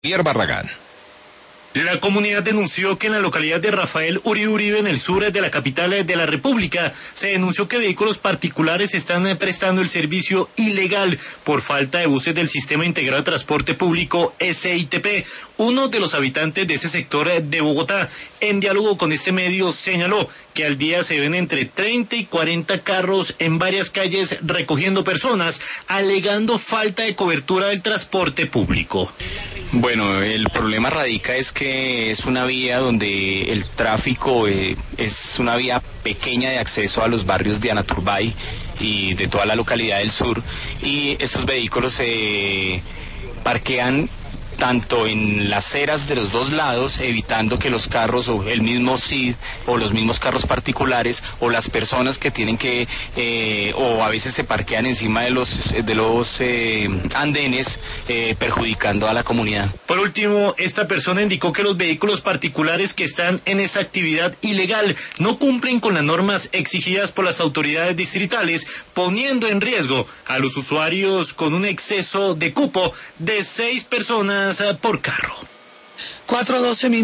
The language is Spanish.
Javier Barragán. La comunidad denunció que en la localidad de Rafael Uribe, en el sur de la capital de la República, se denunció que vehículos particulares están prestando el servicio ilegal por falta de buses del Sistema Integrado de Transporte Público SITP. Uno de los habitantes de ese sector de Bogotá, en diálogo con este medio, señaló que al día se ven entre 30 y 40 carros en varias calles recogiendo personas, alegando falta de cobertura del transporte público. Bueno, el problema radica es que es una vía donde el tráfico es una vía pequeña de acceso a los barrios de Anaturbay y de toda la localidad del sur, y estos vehículos se parquean tanto en las aceras de los dos lados, evitando que los carros o el mismo CID o los mismos carros particulares o las personas que tienen que o a veces se parquean encima de los andenes, perjudicando a la comunidad. Por último, esta persona indicó que los vehículos particulares que están en esa actividad ilegal no cumplen con las normas exigidas por las autoridades distritales, poniendo en riesgo a los usuarios con un exceso de cupo de 6 personas por carro. 4:12 minutos.